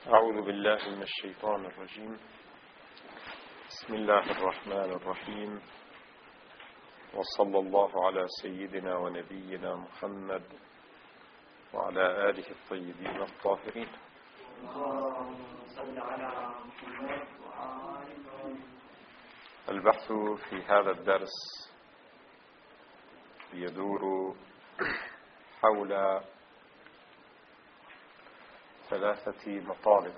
أعوذ بالله من الشيطان الرجيم. بسم الله الرحمن الرحيم، وصلى الله على سيدنا ونبينا محمد وعلى آله الطيبين الطاهرين. البحث في هذا الدرس يدور حول ثلاثة مطالب.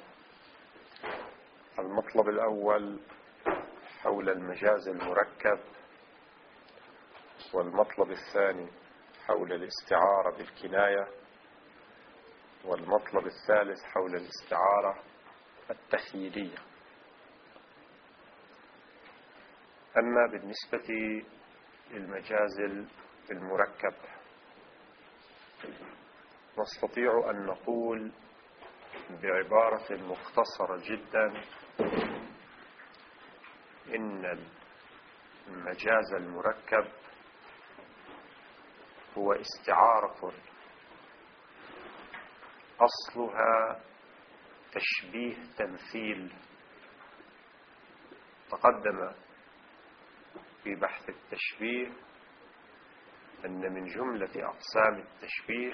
المطلب الأول حول المجاز المركب، والمطلب الثاني حول الاستعارة بالكناية، والمطلب الثالث حول الاستعارة التخييلية. أما بالنسبة للمجاز المركب نستطيع أن نقول بعبارة مختصرة جدا إن المجاز المركب هو استعارة أصلها تشبيه تمثيل. تقدم في بحث التشبيه أن من جملة أقسام التشبيه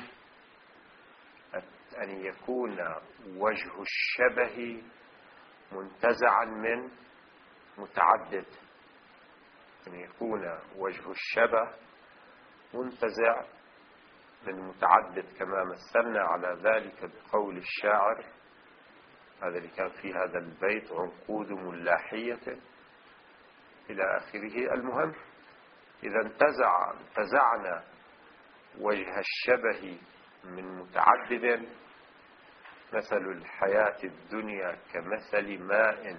أن يكون وجه الشبه منتزعا من متعدد، أن يكون وجه الشبه منتزع من متعدد، كما مثلنا على ذلك بقول الشاعر هذا اللي كان في هذا البيت: عنقود ملاحية إلى آخره. المهم، إذا انتزعنا وجه الشبه من متعدد، مثل الحياة الدنيا كمثل ماء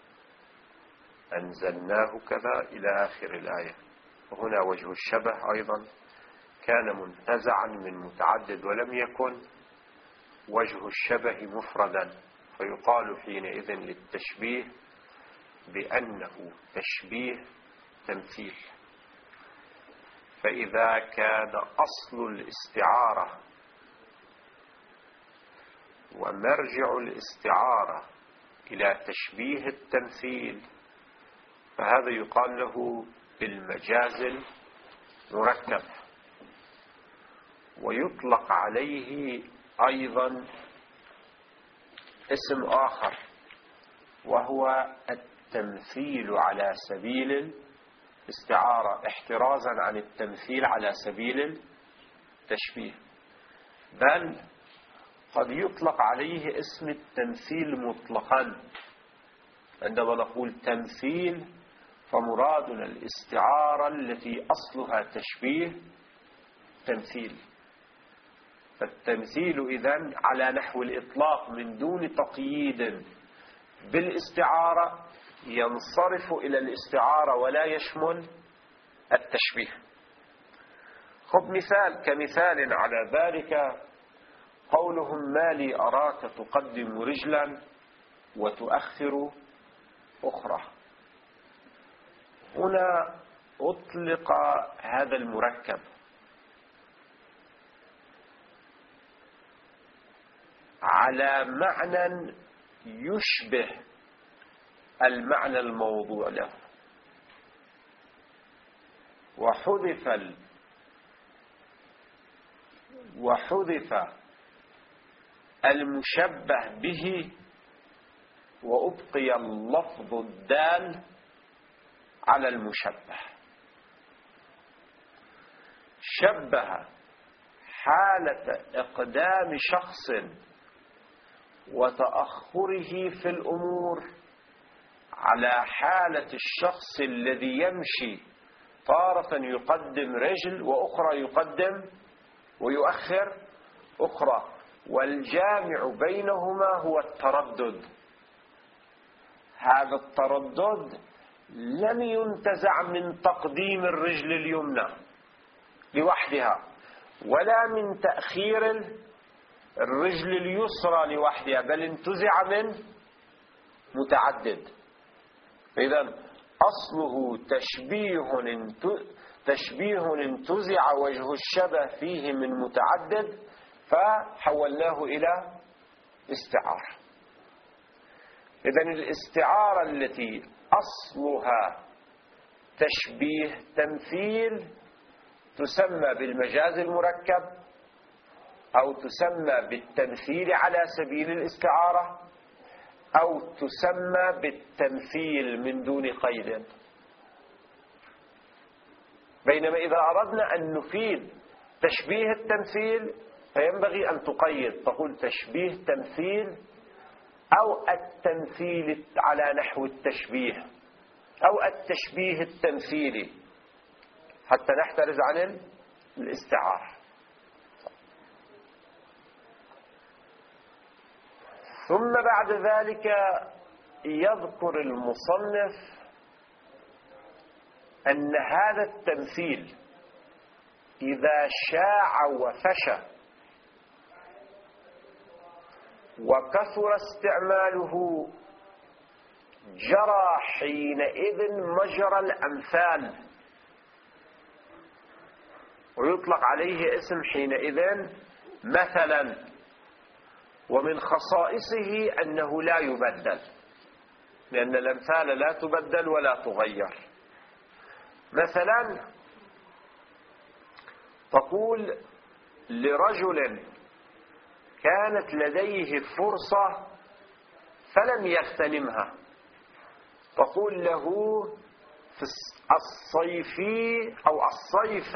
أنزلناه كذا إلى آخر الآية. وهنا وجه الشبه أيضا كان منتزعا من متعدد، ولم يكن وجه الشبه مفردا، فيقال حينئذ للتشبيه بأنه تشبيه تمثيل. فإذا كان أصل الاستعارة ومرجع الاستعارة إلى تشبيه التمثيل فهذا يقال له بالمجاز المركب. ويطلق عليه أيضا اسم آخر، وهو التمثيل على سبيل الاستعارة، احترازا عن التمثيل على سبيل التشبيه. بل قد يطلق عليه اسم التمثيل مطلقا. عندما نقول تمثيل فمرادنا الاستعارة التي أصلها تشبيه تمثيل. فالتمثيل إذن على نحو الإطلاق من دون تقييد بالاستعارة ينصرف إلى الاستعارة ولا يشمل التشبيه. خذ مثال كمثال على ذلك قولهم: ما لي أراك تقدم رجلا وتؤخر أخرى. هنا أطلق هذا المركب على معنى يشبه المعنى الموضوع له، وحذف المشبه به وأبقي اللفظ الدال على المشبه. شبه حالة إقدام شخص وتأخره في الأمور على حالة الشخص الذي يمشي تارة يقدم رجل وأخرى يقدم ويؤخر أخرى، والجامع بينهما هو التردد. هذا التردد لم ينتزع من تقديم الرجل اليمنى لوحدها، ولا من تأخير الرجل اليسرى لوحدها، بل انتزع من متعدد. إذن أصله تشبيه انتزع وجه الشبه فيه من متعدد فحولناه إلى استعارة. إذن الاستعارة التي أصلها تشبيه تمثيل تسمى بالمجاز المركب، أو تسمى بالتمثيل على سبيل الاستعارة، أو تسمى بالتمثيل من دون قيد. بينما إذا أردنا أن نفيد تشبيه التمثيل فينبغي أن تقيد، تقول تشبيه تمثيل أو التمثيل على نحو التشبيه أو التشبيه التمثيلي حتى نحترز عن الاستعارة. ثم بعد ذلك يذكر المصنف أن هذا التمثيل إذا شاع وفشى وكثر استعماله جرى حينئذ مجرى الأمثال، ويطلق عليه اسم حينئذ مثلا. ومن خصائصه أنه لا يبدل، لأن الأمثال لا تبدل ولا تغير. مثلا تقول لرجل كانت لديه فرصة فلم يغتنمها، تقول له في الصيف أو الصيف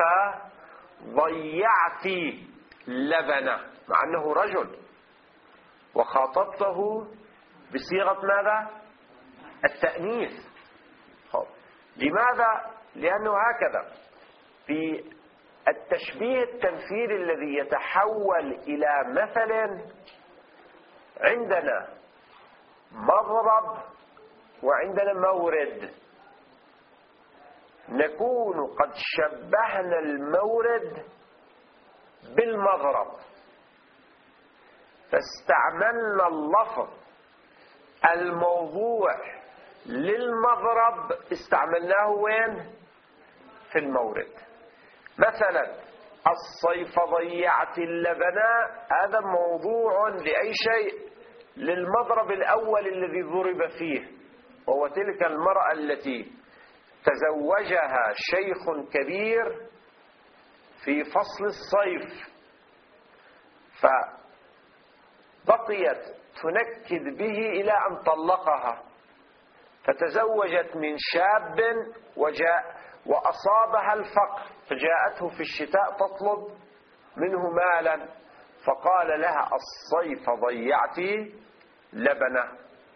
ضيعت لبنة، مع أنه رجل، وخاطبته بصيغة ماذا؟ التأنيث. لماذا؟ لأنه هكذا في التشبيه التمثيلي الذي يتحول إلى مثل عندنا مضرب وعندنا مورد، نكون قد شبهنا المورد بالمضرب، فاستعملنا اللفظ الموضوع للمضرب استعملناه وين؟ في المورد. مثلا الصيف ضيعت اللبن، هذا موضوع لأي شيء؟ للمضرب الأول الذي ضرب فيه، وهو تلك المرأة التي تزوجها شيخ كبير في فصل الصيف، فبقيت تنكد به إلى أن طلقها، فتزوجت من شاب وأصابها الفقر، فجاءته في الشتاء تطلب منه مالا، فقال لها الصيف ضيعت لبنه،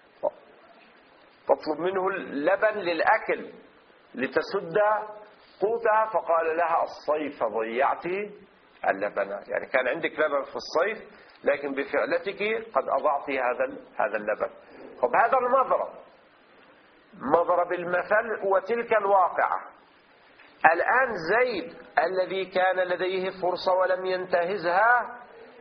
تطلب منه اللبن للأكل لتسد قوتها، فقال لها الصيف ضيعت اللبنه، يعني كان عندك لبن في الصيف لكن بفعلتك قد أضعت هذا اللبن. طب هذا المضرب، مضرب المثل وتلك الواقعة. الآن زيد الذي كان لديه فرصة ولم ينتهزها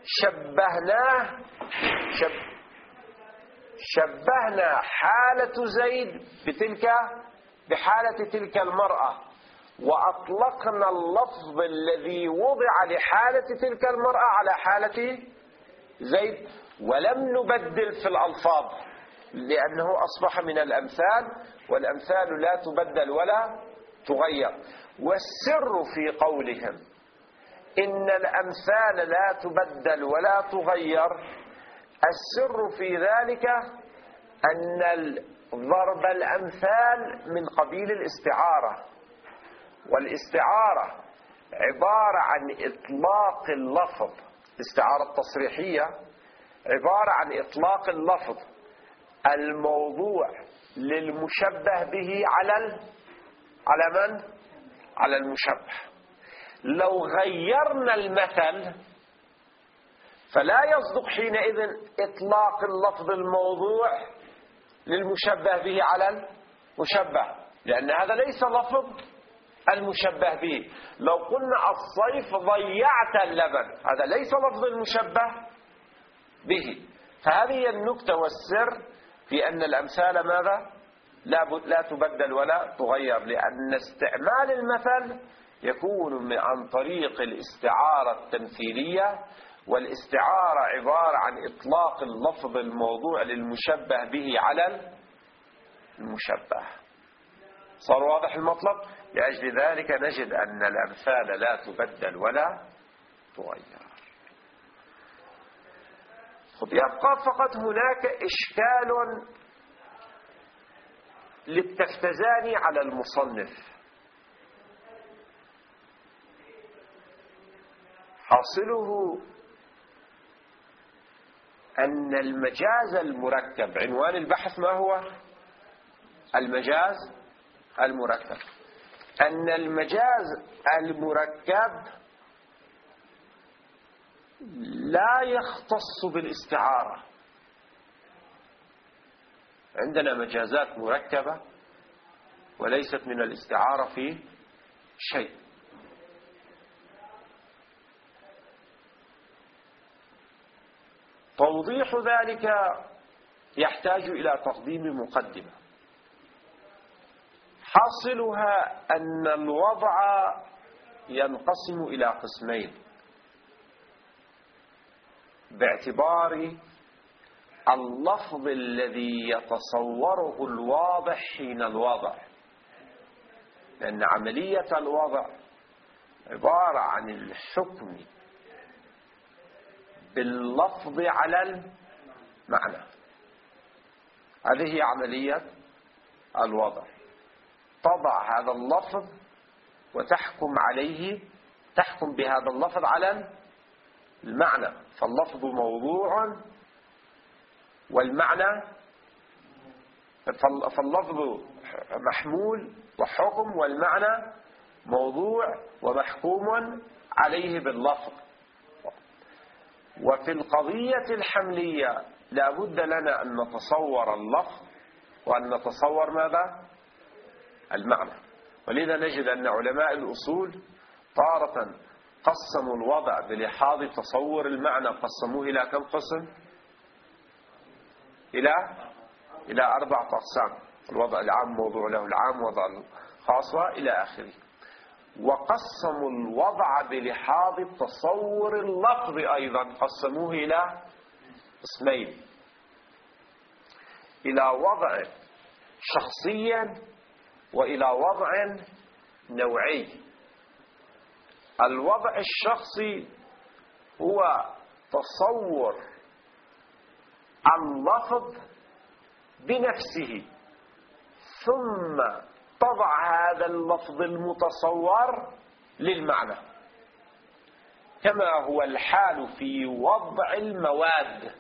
شبهنا حالة زيد بحالة تلك المرأة، وأطلقنا اللفظ الذي وضع لحالة تلك المرأة على حالة زيد، ولم نبدل في الألفاظ، لأنه أصبح من الأمثال، والأمثال لا تبدل ولا تغير. والسر في قولهم إن الأمثال لا تبدل ولا تغير، السر في ذلك أن ضرب الأمثال من قبيل الاستعارة، والاستعارة عبارة عن إطلاق اللفظ، الاستعارة التصريحية عبارة عن إطلاق اللفظ الموضوع للمشبه به على من؟ على المشبه. لو غيرنا المثل فلا يصدق حينئذ إطلاق اللفظ الموضوع للمشبه به على المشبه، لأن هذا ليس لفظ المشبه به. لو قلنا الصيف ضيعت اللبن، هذا ليس لفظ المشبه به. فهذه هي النكتة والسر في أن الأمثال ماذا؟ لا تبدل ولا تغير، لأن استعمال المثل يكون عن طريق الاستعارة التمثيلية، والاستعارة عبارة عن إطلاق اللفظ الموضوع للمشبه به على المشبه. صار واضح المطلب؟ لأجل ذلك نجد أن الأمثال لا تبدل ولا تغير. يبقى فقط هناك إشكال للتفتزاني على المصنف، حاصله أن المجاز المركب، عنوان البحث ما هو؟ المجاز المركب. أن المجاز المركب لا يختص بالاستعارة. عندنا مجازات مركبة وليست من الاستعارة في شيء. توضيح ذلك يحتاج إلى تقديم مقدمة، حاصلها أن الوضع ينقسم إلى قسمين باعتبار اللفظ الذي يتصوره الواضع حين الوضع، لأن عملية الوضع عبارة عن الحكم باللفظ على المعنى. هذه هي عملية الوضع، تضع هذا اللفظ وتحكم عليه، تحكم بهذا اللفظ على المعنى، فاللفظ موضوع والمعنى، فاللفظ محمول وحكم، والمعنى موضوع ومحكوم عليه باللفظ. وفي القضية الحملية لا بد لنا أن نتصور اللفظ وأن نتصور ماذا؟ المعنى. ولذا نجد أن علماء الأصول تارة قسموا الوضع بلحاظ تصور المعنى، قسموه إلى كم قسم؟ إلى 4 أقسام: الوضع العام، موضوع له العام، وضع الخاصة، إلى آخره. وقسموا الوضع بلحاظ تصور اللفظ أيضا، قسموه إلى قسمين: إلى وضع شخصي وإلى وضع نوعي. الوضع الشخصي هو تصور اللفظ بنفسه، ثم تضع هذا اللفظ المتصور للمعنى، كما هو الحال في وضع المواد،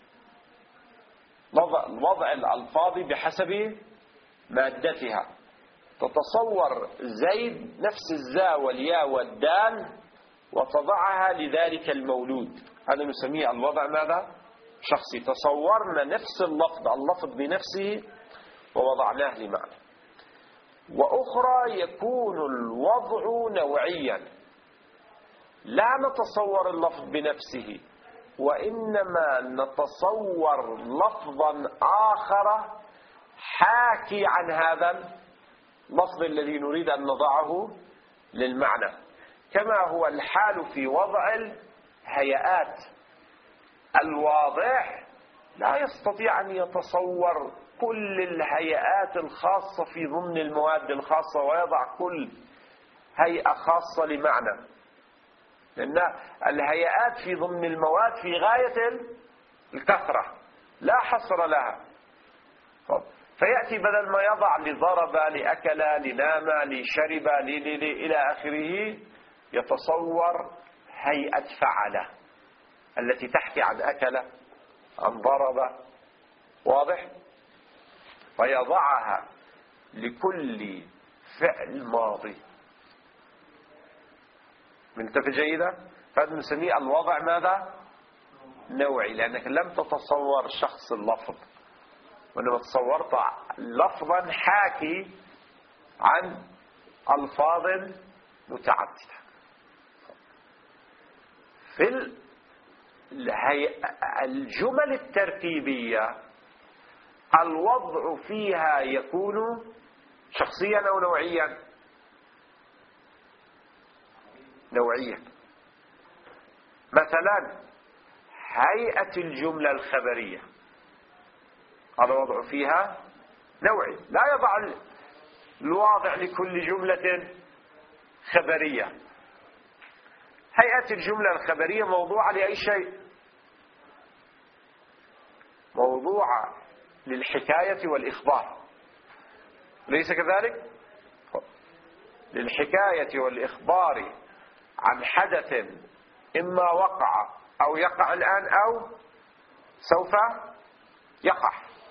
وضع الألفاظ بحسب مادتها. تتصور زيد نفس الزاء والياء والدال وتضعها لذلك المولود، هذا نسميه الوضع ماذا؟ شخصي. تصورنا نفس اللفظ بنفسه ووضعناه لمعنى. وأخرى يكون الوضع نوعيا، لا نتصور اللفظ بنفسه، وإنما نتصور لفظا آخر حاكي عن هذا اللفظ الذي نريد أن نضعه للمعنى، كما هو الحال في وضع الهيئات. الواضع لا يستطيع أن يتصور كل الهيئات الخاصة في ضمن المواد الخاصة ويضع كل هيئة خاصة لمعنى، لأن الهيئات في ضمن المواد في غاية الكثرة لا حصر لها. فيأتي بدل ما يضع لضرب، لأكل، لنام، لشرب، إلى آخره، يتصور هيئة فعل التي تحكي عن أكل، عن ضرب، واضح؟ ويضعها لكل فعل ماضي. منتبه جيدا؟ فهذا نسميه الوضع ماذا؟ نوعي، لأنك لم تتصور شخص اللفظ، وإنما تصورت لفظا حاكي عن ألفاظ متعددة. في الجمل الترتيبية الوضع فيها يكون شخصيا أو نوعيا؟ نوعيا. مثلا هيئة الجملة الخبرية، هذا وضع فيها نوعي، لا يضع الواضع لكل جملة خبرية. هيئة الجملة الخبرية موضوعة لأي شيء، موضوعة للحكاية والإخبار، ليس كذلك؟ للحكاية والإخبار عن حدث إما وقع أو يقع الآن أو سوف يقع.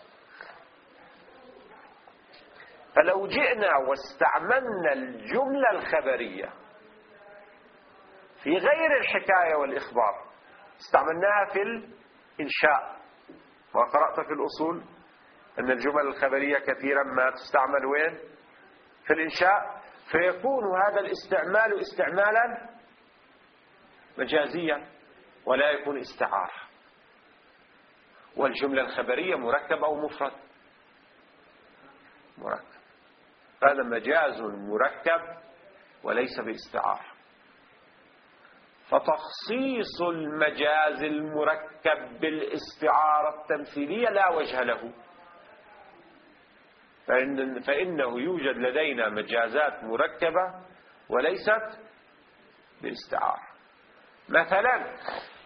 فلو جئنا واستعملنا الجملة الخبرية في غير الحكاية والإخبار، استعملناها في الإنشاء، وقرأت في الأصول أن الجمل الخبرية كثيرا ما تستعمل وين؟ في الإنشاء، فيكون هذا الاستعمال استعمالا مجازيا ولا يكون استعارة. والجملة الخبرية مركب أو مفرد؟ مركب، هذا مجاز مركب وليس باستعارة. فتخصيص المجاز المركب بالاستعارة التمثيلية لا وجه له، فإنه يوجد لدينا مجازات مركبة وليست باستعارة. مثلا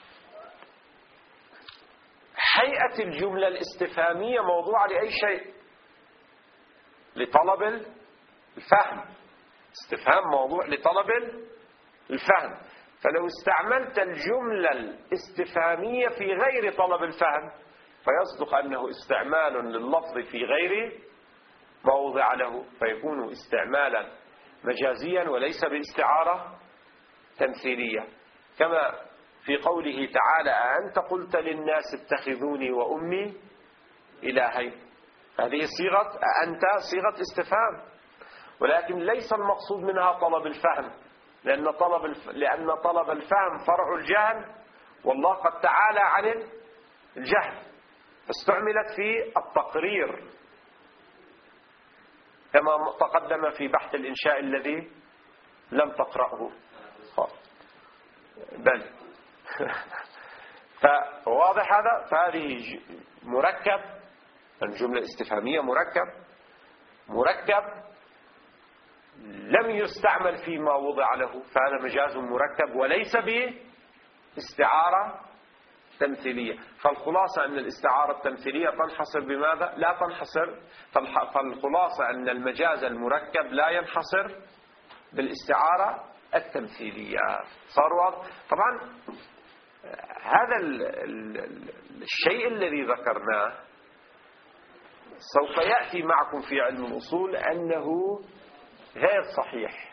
هيئة الجملة الاستفهامية موضوعة لأي شيء، لطلب الفهم، استفهام موضوع لطلب الفهم. فلو استعملت الجملة الاستفهامية في غير طلب الفهم فيصدق أنه استعمال لللفظ في غير موضع له، فيكون استعمالا مجازيا وليس باستعارة تمثيلية. كما في قوله تعالى: أأنت قلت للناس اتخذوني وأمي إلهين، هذه صيغة أأنت صيغة استفهام، ولكن ليس المقصود منها طلب الفهم، لأن طلب الفهم فرع الجهل، والله قد تعالى عن الجهل، فاستعملت في التقرير كما تقدم في بحث الإنشاء الذي لم تقرأه. بل فواضح هذا. فهذه مركب، الجملة الاستفهامية مركب لم يستعمل فيما وضع له، فهذا مجاز مركب وليس باستعارة تمثيلية. فالخلاصة أن الاستعارة التمثيلية تنحصر بماذا؟ لا تنحصر. فالخلاصة أن المجاز المركب لا ينحصر بالاستعارة التمثيلية. صار واضح؟ طبعا هذا الشيء الذي ذكرناه سوف يأتي معكم في علم الأصول أنه غير صحيح،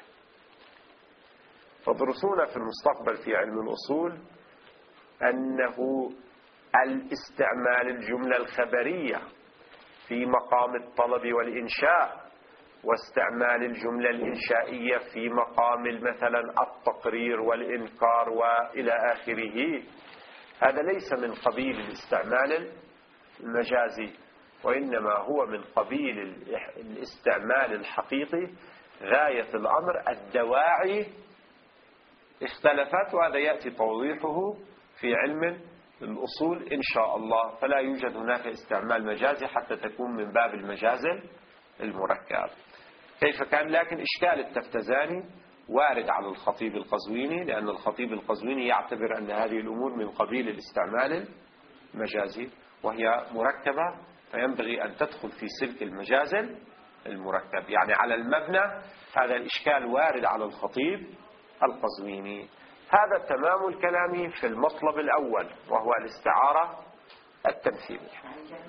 فدرسونا في المستقبل في علم الأصول أنه الاستعمال الجملة الخبرية في مقام الطلب والإنشاء، واستعمال الجملة الإنشائية في مقام مثلا التقرير والإنكار وإلى آخره، هذا ليس من قبيل الاستعمال المجازي، وإنما هو من قبيل الاستعمال الحقيقي. غاية الأمر الدواعي اختلفت، وهذا يأتي توضيحه في علم الأصول إن شاء الله. فلا يوجد هناك استعمال مجازي حتى تكون من باب المجاز المركب. كيف كان؟ لكن إشكال التفتزاني وارد على الخطيب القزويني، لأن الخطيب القزويني يعتبر أن هذه الأمور من قبيل الاستعمال المجازي وهي مركبة، فينبغي أن تدخل في سلك المجاز المركب. يعني على المبنى هذا الإشكال وارد على الخطيب القزويني. هذا تمام الكلام في المطلب الأول وهو الاستعارة التمثيلية.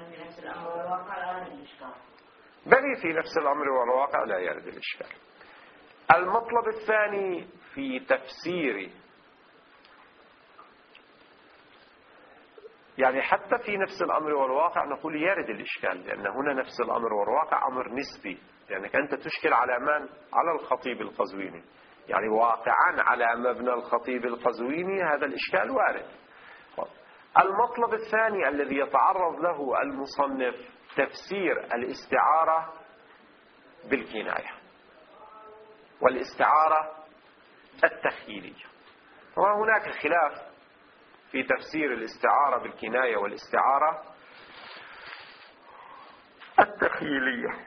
بل في نفس الأمر والواقع لا يرد الإشكال. المطلب الثاني في تفسير، يعني حتى في نفس الأمر والواقع نقول يرد الإشكال، لأن هنا نفس الأمر والواقع أمر نسبي، لأنك أنت تشكل على من؟ على الخطيب القزويني، يعني واقعا على مبنى الخطيب القزويني هذا الإشكال وارد. المطلب الثاني الذي يتعرض له المصنف تفسير الاستعارة بالكناية والاستعارة التخييلية. وهناك خلاف في تفسير الاستعارة بالكناية والاستعارة التخيلية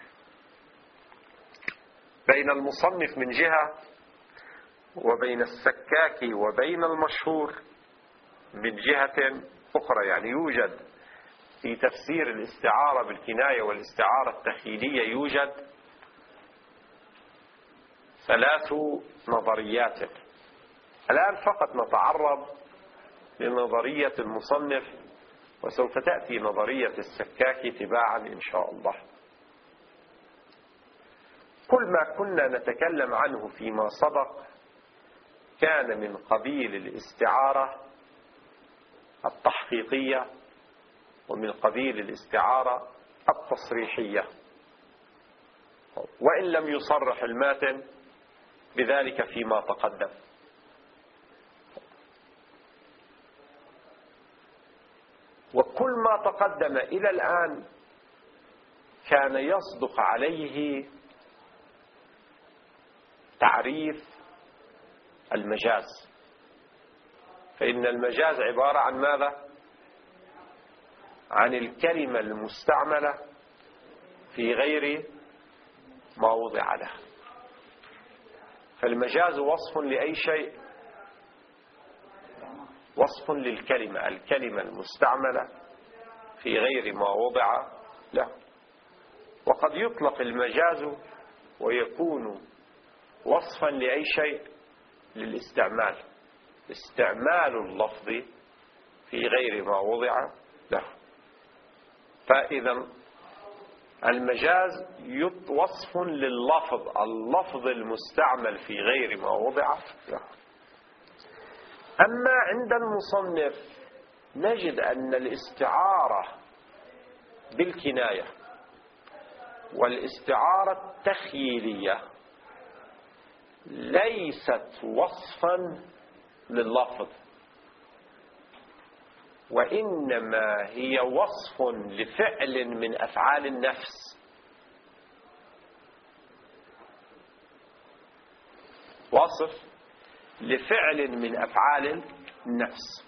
بين المصنف من جهة، وبين السكاكي وبين المشهور من جهة أخرى. يعني يوجد في تفسير الاستعارة بالكناية والاستعارة التخيلية يوجد 3 نظريات. الآن فقط نتعرض لنظرية المصنف، وسوف تأتي نظرية السكاكي تباعا إن شاء الله. كل ما كنا نتكلم عنه فيما سبق كان من قبيل الاستعارة التحقيقية ومن قبيل الاستعارة التصريحية، وإن لم يصرح الماتن بذلك فيما تقدم. وكل ما تقدم إلى الآن كان يصدق عليه تعريف المجاز، فإن المجاز عبارة عن ماذا؟ عن الكلمة المستعملة في غير ما وضع لها. فالمجاز وصف لأي شيء، وصف للكلمة، الكلمة المستعملة في غير ما وضع له. وقد يطلق المجاز ويكون وصفا لأي شيء للاستعمال، استعمال اللفظ في غير ما وضع له. فإذا المجاز وصف لللفظ، اللفظ المستعمل في غير ما وضع له. أما عند المصنف نجد أن الاستعارة بالكناية والاستعارة التخييلية ليست وصفا لللفظ، وإنما هي وصف لفعل من أفعال النفس. وصف لفعل من أفعال النفس.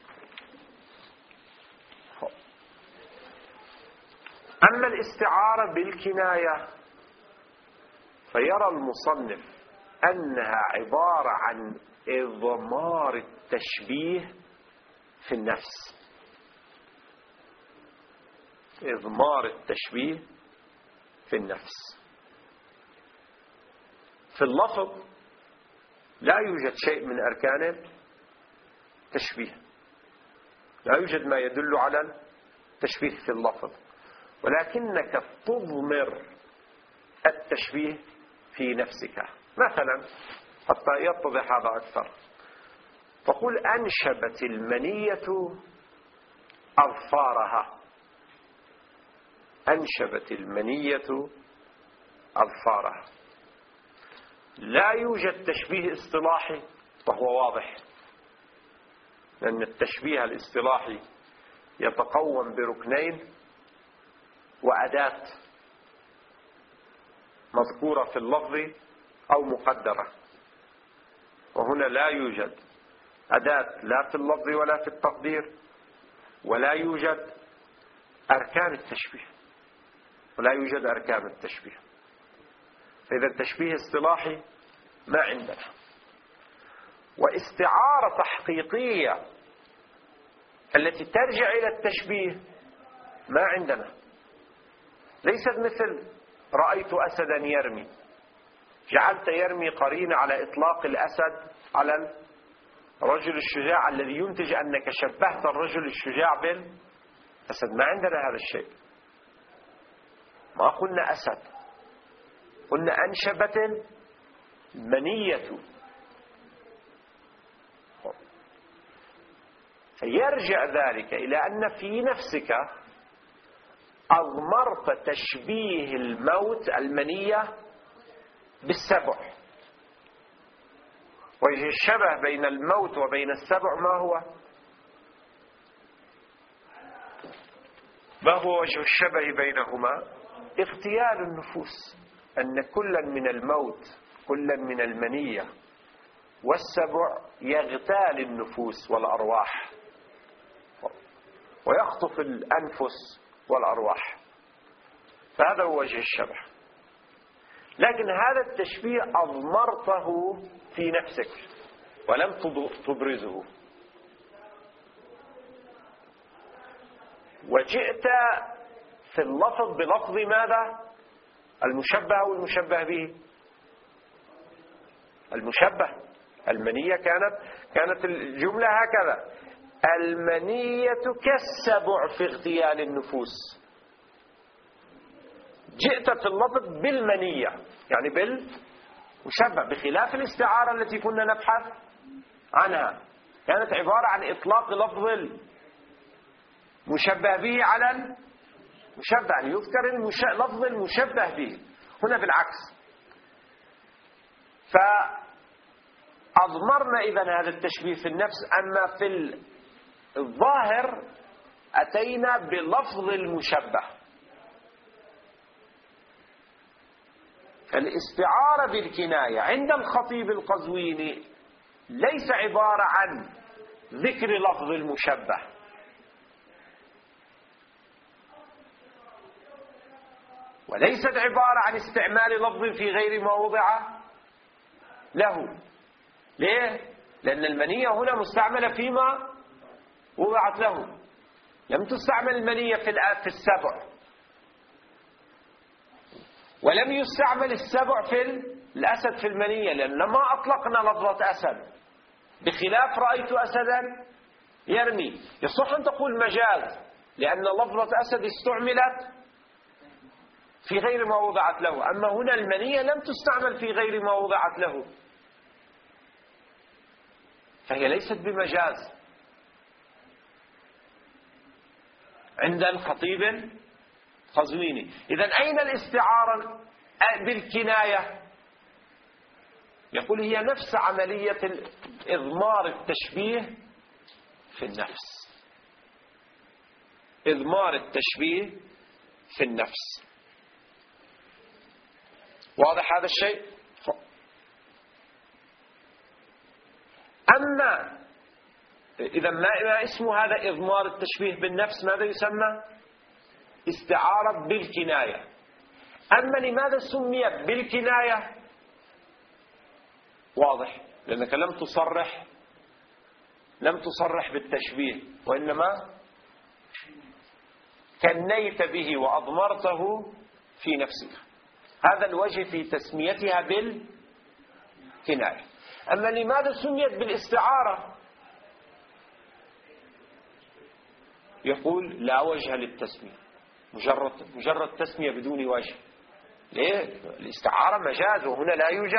أما الاستعارة بالكناية فيرى المصنف أنها عبارة عن إضمار التشبيه في النفس، إضمار التشبيه في النفس. في اللفظ لا يوجد شيء من أركان التشبيه، لا يوجد ما يدل على التشبيه في اللفظ، ولكنك تضمر التشبيه في نفسك. مثلا حتى يتضح هذا أكثر، تقول أنشبت المنية أظفارها، أنشبت المنية أظفارها. لا يوجد تشبيه اصطلاحي وهو واضح، لأن التشبيه الاصطلاحي يتقوم بركنين وأداة مذكورة في اللفظ أو مقدرة، وهنا لا يوجد أداة لا في اللفظ ولا في التقدير، ولا يوجد أركان التشبيه، ولا يوجد أركان التشبيه. فإذا التشبيه اصطلاحي ما عندنا. واستعارة تحقيقية التي ترجع إلى التشبيه ما عندنا. ليست مثل رأيت أسدا يرمي، جعلت يرمي قرين على إطلاق الأسد على الرجل الشجاع، الذي ينتج أنك شبهت الرجل الشجاع بالأسد. ما عندنا هذا الشيء، ما قلنا أسد، قلنا أنشبت المنية. فيرجع ذلك إلى أن في نفسك أضمرت تشبيه الموت المنية بالسبع. وجه الشبه بين الموت وبين السبع ما هو؟ ما هو وجه الشبه بينهما؟ اغتيال النفوس، أن كلا من الموت، كلا من المنية والسبع يغتال النفوس والأرواح. ويخطف الأنفس والأرواح. فهذا هو وجه الشبه. لكن هذا التشبيه أضمرته في نفسك ولم تبرزه، وجئت في اللفظ بلفظ ماذا؟ المشبه أو المشبه به؟ المشبه. المنية كانت الجملة هكذا: المنية كالسبع في اغتيال النفوس. جئت في اللفظ بالمنية، يعني بالمشبه، بخلاف الاستعارة التي كنا نبحث عنها، كانت عبارة عن إطلاق لفظ المشبه به على المشبه، يعني يذكر لفظ المشبه به. هنا بالعكس. فأضمرنا إذن هذا التشبيه في النفس. أما في الظاهر أتينا بلفظ المشبه. الاستعارة بالكناية عند الخطيب القزويني ليس عبارة عن ذكر لفظ المشبه، وليست عبارة عن استعمال لفظ في غير ما وضع له. ليه؟ لأن المنية هنا مستعملة فيما وضعت له، لم تستعمل المنية في السبع، ولم يستعمل السبع في الأسد في المنية، لأن لما أطلقنا لفظة أسد بخلاف رأيت أسدا يرمي، يصح أن تقول مجاز، لأن لفظة أسد استعملت في غير ما وضعت له. أما هنا المنية لم تستعمل في غير ما وضعت له، فهي ليست بمجاز عند الخطيب القزويني. إذن أين الاستعارة بالكناية؟ يقول هي نفس عملية إضمار التشبيه في النفس. إضمار التشبيه في النفس. واضح هذا الشيء؟ أما إذا ما اسم هذا إضمار التشبيه بالنفس؟ ماذا يسمى؟ استعارة بالكناية. أما لماذا سميت بالكناية؟ واضح، لأنك لم تصرح بالتشبيه، وإنما كنيت به وأضمرته في نفسك. هذا الوجه في تسميتها بالكناية. أما لماذا سميت بالاستعارة؟ يقول لا وجه للتسمية، مجرد تسمية بدون وجه. ليه؟ الاستعارة مجاز، وهنا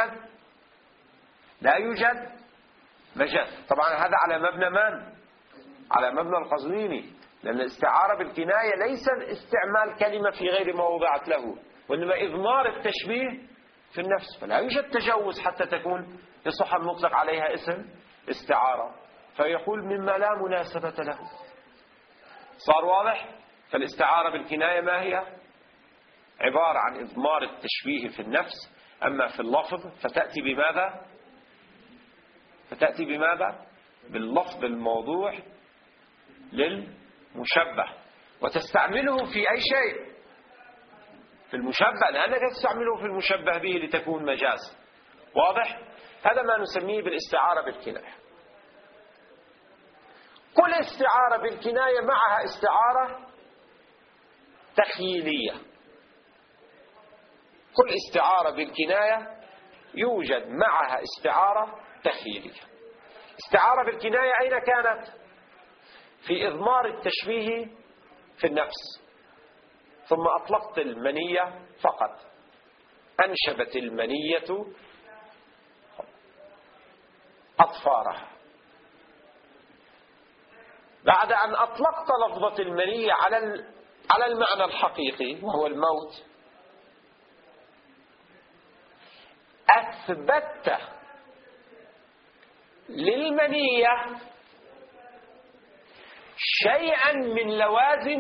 لا يوجد مجاز. طبعا هذا على مبنى من؟ على مبنى القزويني، لأن الاستعارة بالكناية ليس استعمال كلمة في غير ما وضعت له، وإنما إضمار التشبيه في النفس. فلا يوجد تجوز حتى تكون يصح أن نطلق عليها اسم استعارة، فيقول مما لا مناسبة له. صار واضح؟ فالاستعارة بالكناية ما هي؟ عبارة عن إضمار التشبيه في النفس. أما في اللفظ فتأتي بماذا؟ باللفظ الموضوع للمشبه، وتستعمله في أي شيء، في المشبه، لأنك تستعمله في المشبه به لتكون مجاز. واضح؟ هذا ما نسميه بالاستعارة بالكناية. كل استعارة بالكناية معها استعارة تخييلية. كل استعارة بالكناية يوجد معها استعارة تخييلية. استعارة بالكناية أين كانت؟ في إضمار التشبيه في النفس. ثم أطلقت المنية فقط، أنشبت المنية أطفارها. بعد أن أطلقت لفظة المنية على المعنى الحقيقي وهو الموت، أثبت للمنية شيئا من لوازم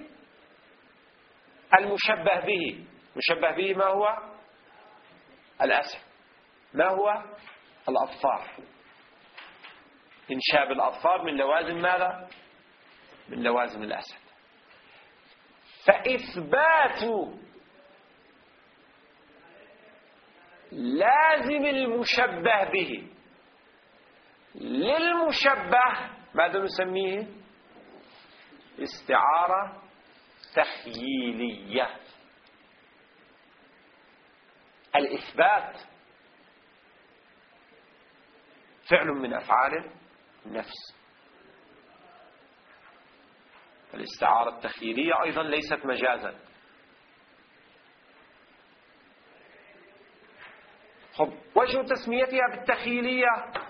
المشبه به. المشبه به ما هو؟ الأسد. ما هو؟ الأظفار. إنشاب الأظفار من لوازم ماذا؟ من لوازم الأسد. فإثبات لازم المشبه به للمشبه ماذا نسميه؟ استعارة تخييلية. الإثبات فعل من أفعال النفس. الاستعارة التخييلية أيضا ليست مجازا. وجه تسميتها بالتخييلية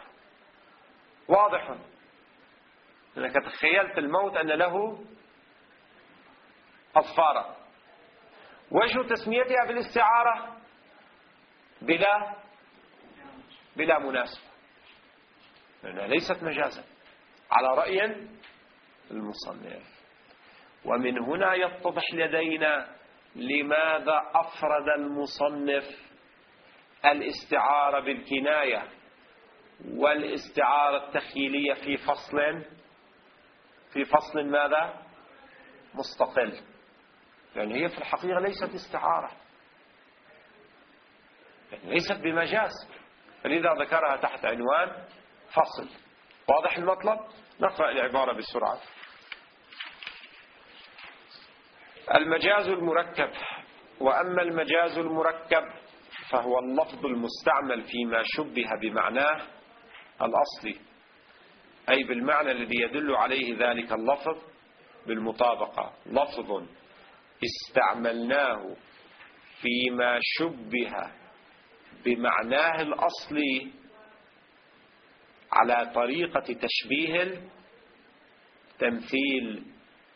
واضح، لأنك تخيلت الموت أن له أظفارا. وجه تسميتها بالاستعارة بلا مناسبة، لأنها ليست مجازا على رأي المصنف. ومن هنا يتضح لدينا لماذا أفرد المصنف الاستعارة بالكناية والاستعارة التخيلية في فصل ماذا؟ مستقل. يعني هي في الحقيقة ليست استعارة، يعني ليست بمجاز، فلذا ذكرها تحت عنوان فصل. واضح المطلب؟ نقرأ العبارة بسرعة. المجاز المركب. وأما المجاز المركب فهو اللفظ المستعمل فيما شبه بمعناه الأصلي، أي بالمعنى الذي يدل عليه ذلك اللفظ بالمطابقة. لفظ استعملناه فيما شبه بمعناه الأصلي على طريقة تشبيه التمثيل.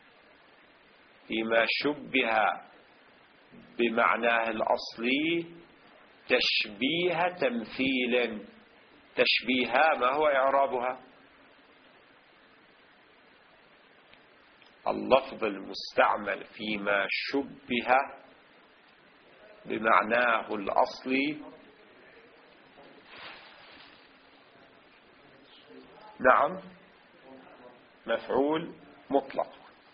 فيما شبه بمعناه الأصلي تشبيه تمثيل. تشبيها ما هو إعرابها؟ اللفظ المستعمل فيما شبه بمعناه الأصلي، نعم، مفعول مطلق.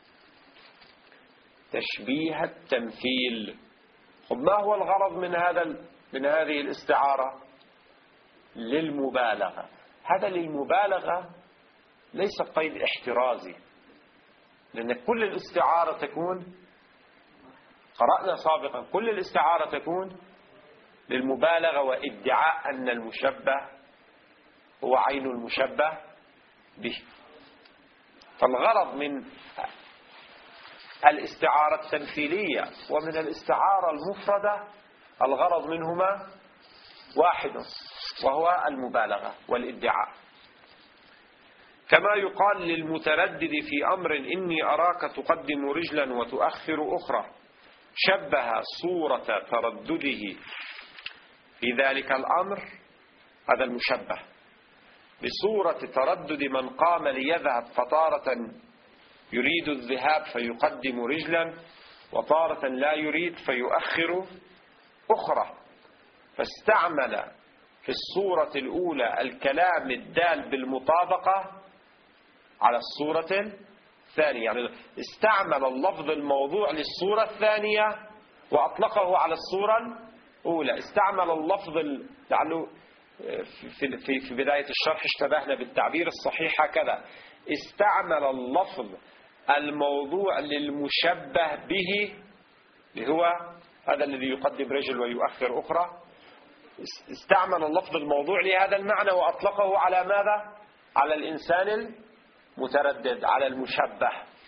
تشبيه التمثيل. ما هو الغرض من هذه الاستعارة؟ للمبالغة. هذا للمبالغة ليس قيد احترازي، لأن كل الاستعارة تكون، قرأنا سابقا، كل الاستعارة تكون للمبالغة وادعاء أن المشبه هو عين المشبه به. فالغرض من الاستعارة التمثيلية ومن الاستعارة المفردة الغرض منهما واحد، وهو المبالغة والادعاء. كما يقال للمتردد في أمر إني أراك تقدم رجلا وتؤخر أخرى، شبه صورة تردده في ذلك الأمر، هذا المشبه، بصورة تردد من قام ليذهب فطارة يريد الذهاب فيقدم رجلا وطارة لا يريد فيؤخر أخرى. فاستعمل في الصورة الأولى الكلام الدال بالمطابقة على الصورة الثانية، يعني استعمل اللفظ الموضوع للصورة الثانية وأطلقه على الصورة الأولى. استعمل اللفظ، لعله في بداية الشرح اشتبهنا بالتعبير الصحيح هكذا، استعمل اللفظ الموضوع للمشبه به اللي هو هذا الذي يقدم رجل ويؤخر أخرى، استعمل اللفظ الموضوع لهذا المعنى وأطلقه على ماذا؟ على الإنسان المتردد، على المشبه.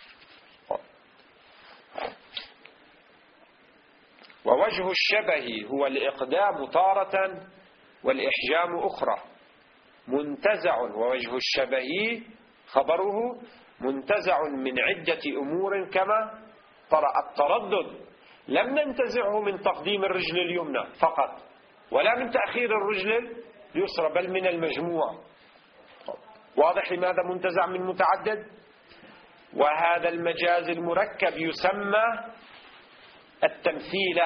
ووجه الشبه هو الإقدام تارة والإحجام أخرى، منتزع. ووجه الشبه خبره منتزع من عدة أمور كما ترى. التردد لم ننتزعه من تقديم الرجل اليمنى فقط ولا من تأخير الرجل اليسرى، بل من المجموع. واضح لماذا منتزع من متعدد؟ وهذا المجاز المركب يسمى التمثيل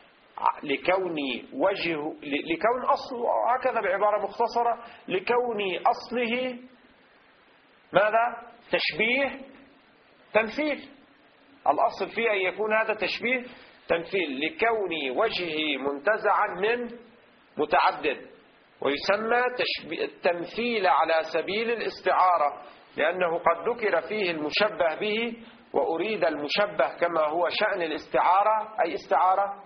لكون أصله، هكذا بعبارة مختصرة، لكون أصله ماذا؟ تشبيه تمثيل. الأصل فيه أن يكون هذا تشبيه تمثيل لكون وجهه منتزعا من متعدد، ويسمى التمثيل على سبيل الاستعارة، لأنه قد ذكر فيه المشبه به وأريد المشبه كما هو شأن الاستعارة. أي استعارة؟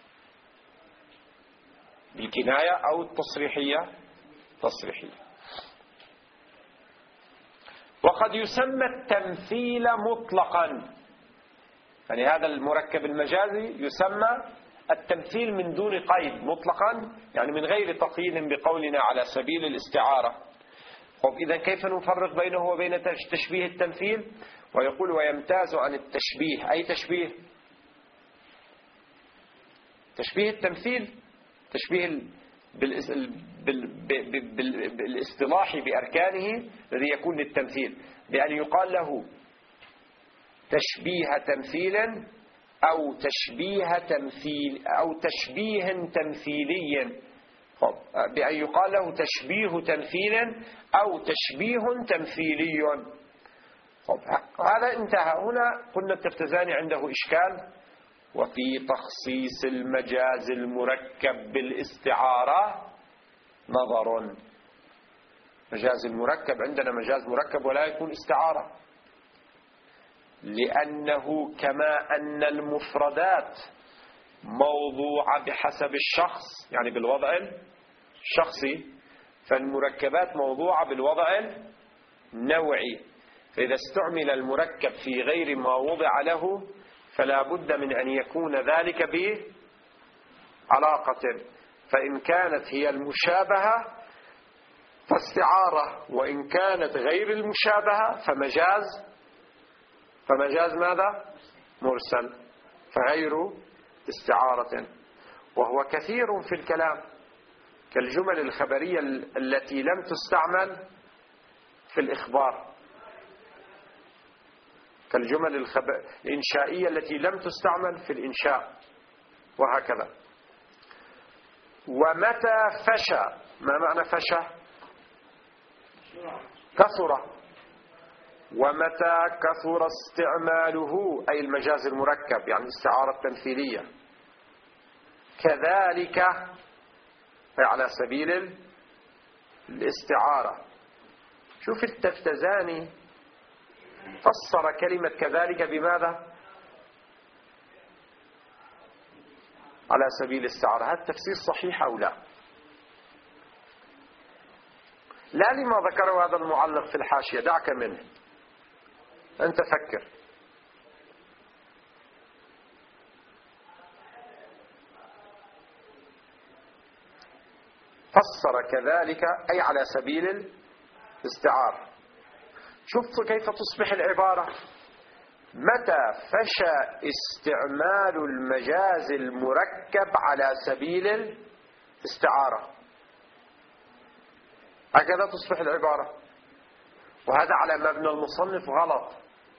بالكناية أو التصريحية؟ تصريحية. وقد يسمى التمثيل مطلقا، يعني هذا المركب المجازي يسمى التمثيل من دون قيد مطلقا، يعني من غير تقييد بقولنا على سبيل الاستعارة. طب إذا كيف نفرق بينه وبين تشبيه التمثيل؟ ويقول ويمتاز عن التشبيه. أي تشبيه؟ تشبيه التمثيل تشبيه بالاصطلاح بأركانه الذي يكون للتمثيل، بأن يقال له تشبيه تمثيل أو تشبيه تمثيلي، بأن يقال له تشبيه تمثيل أو تشبيه تمثيلي. هذا انتهى. هنا قلنا التفتزاني عنده إشكال. وفي تخصيص المجاز المركب بالاستعارة نظر. مجاز المركب عندنا مجاز مركب ولا يكون استعارة، لأنه كما أن المفردات موضوعة بحسب الشخص، يعني بالوضع الشخصي، فالمركبات موضوعة بالوضع النوعي. فإذا استعمل المركب في غير ما وضع له فلا بد من أن يكون ذلك بعلاقة، فإن كانت هي المشابهة فاستعارة، وإن كانت غير المشابهة فمجاز ماذا؟ مرسل، فغير استعارة. وهو كثير في الكلام كالجمل الخبرية التي لم تستعمل في الإخبار، كالجمل الإنشائية التي لم تستعمل في الإنشاء، وهكذا. ومتى فشى، ما معنى فشى؟ كثر. ومتى كثر استعماله أي المجاز المركب، يعني الاستعارة التمثيلية، كذلك أي على سبيل الاستعارة. شوف التفتزاني فسر كلمة كذلك بماذا؟ على سبيل الاستعارة. هذا التفسير صحيح أو لا؟ لا لما ذكره هذا المعلق في الحاشية، دعك منه، أنت فكر. فسر كذلك أي على سبيل الاستعارة. شوف كيف تصبح العبارة: متى فشى استعمال المجاز المركب على سبيل الاستعارة، هكذا تصبح العبارة. وهذا على مبنى المصنف غلط،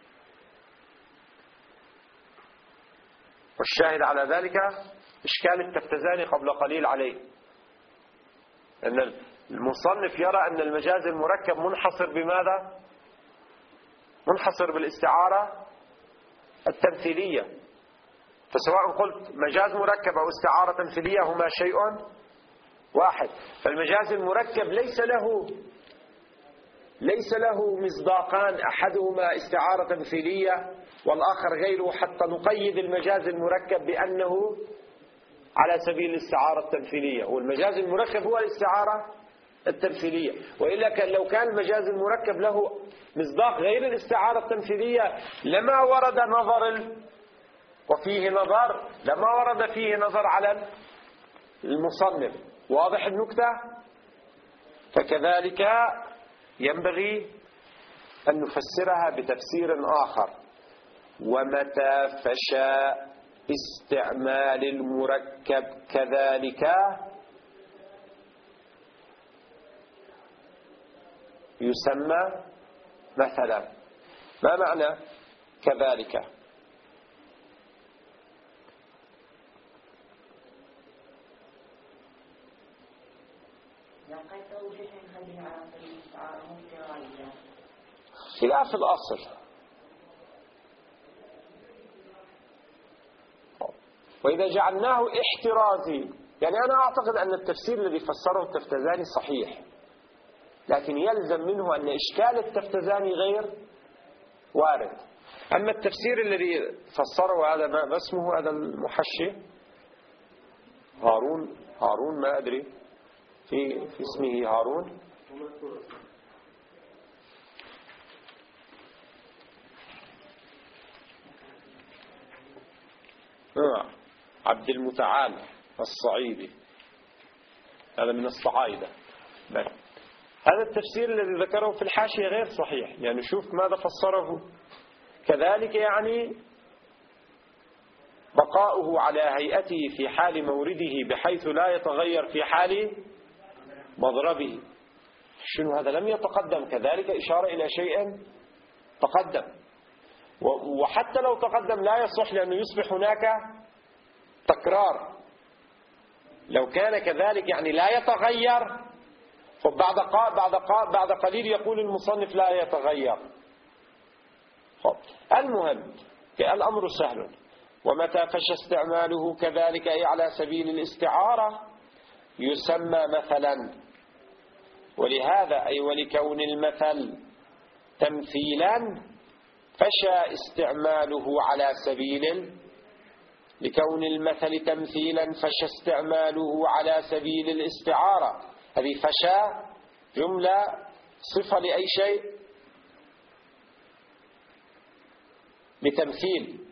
والشاهد على ذلك إشكال التفتزاني قبل قليل عليه، أن المصنف يرى أن المجاز المركب منحصر بماذا؟ منحصر بالاستعارة التمثيلية. فسواء قلت مجاز مركب أو استعارة تمثيلية هما شيء واحد. فالمجاز المركب ليس له مصداقان، أحدهما استعارة تمثيلية والآخر غيره، حتى نقيد المجاز المركب بأنه على سبيل الاستعارة التمثيلية. والمجاز المركب هو الاستعارة التمثيلية، وإلا لو كان المجاز المركب له مصداق غير الاستعارة التمثيلية لما ورد نظر وفيه نظر، لما ورد فيه نظر على المصنف. واضح النكتة؟ فكذلك ينبغي أن نفسرها بتفسير آخر: ومتى فشى استعمال المركب كذلك يسمى مثلا. ما معنى كذلك؟ خلاف الأصل، وإذا جعلناه احترازي، يعني أنا أعتقد أن التفسير الذي فسره التفتزاني صحيح، لكن يلزم منه أن إشكال التفتزاني غير وارد. أما التفسير الذي فسره هذا ما اسمه هذا المحشي هارون ما أدري في اسمه هارون، عبد المتعال الصعيدي، هذا من الصعايدة. هذا التفسير الذي ذكره في الحاشية غير صحيح، يعني شوف ماذا فسره. كذلك يعني بقاؤه على هيئته في حال مورده بحيث لا يتغير في حال مضربه. شنو هذا؟ لم يتقدم، كذلك إشارة إلى شيء تقدم، وحتى لو تقدم لا يصح، لأنه يصبح هناك تكرار. لو كان كذلك يعني لا يتغير، بعد قليل يقول المصنف لا يتغير. المهم الأمر سهل. ومتى فشى استعماله كذلك أي على سبيل الاستعارة يسمى مثلا. ولهذا أي ولكون المثل تمثيلا فشى استعماله على سبيل، لكون المثل تمثيلا فشى استعماله على سبيل الاستعارة. هذه فشى جملة صفة لأي شيء؟ لتمثيل.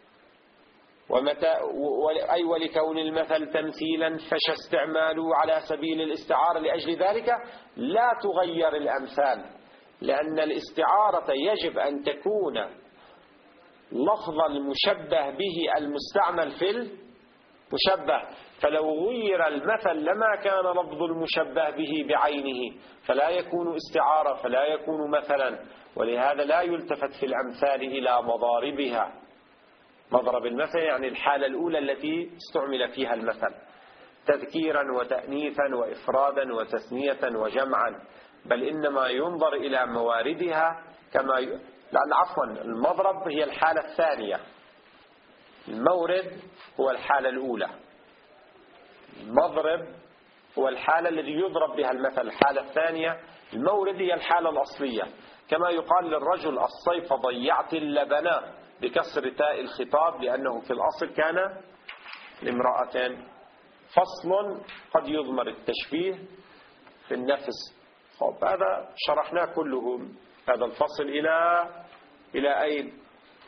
أي ولكون المثل تمثيلا فشى استعماله على سبيل الاستعارة، لأجل ذلك لا تغير الأمثال، لأن الاستعارة يجب أن تكون لفظ المشبه به المستعمل في المشبه. فلو غير المثل لما كان لفظ المشبه به بعينه، فلا يكون استعارة، فلا يكون مثلا. ولهذا لا يلتفت في الأمثال إلى مضاربها. مضرب المثل يعني الحالة الأولى التي استعمل فيها المثل، تذكيرا وتأنيثا وإفرادا وتثنية وجمعا، بل إنما ينظر إلى مواردها كما عفوا المضرب هي الحالة الثانية، المورد هو الحالة الأولى. المضرب هو الحالة الذي يضرب بها المثل، الحالة الثانية. المورد هي الحالة الأصلية، كما يقال للرجل الصيف ضيعت اللبن بكسر تاء الخطاب، لأنه في الأصل كان لامرأتين. فصل قد يضمر التشبيه في النفس. هذا شرحناه كله، هذا الفصل إلى أين؟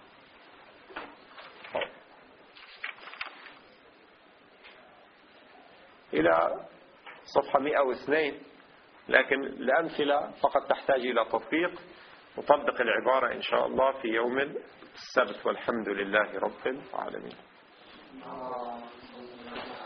إلى صفحة 102. لكن الأمثلة فقط تحتاج إلى تطبيق. نطبق العبارة إن شاء الله في يوم السبت، والحمد لله رب العالمين.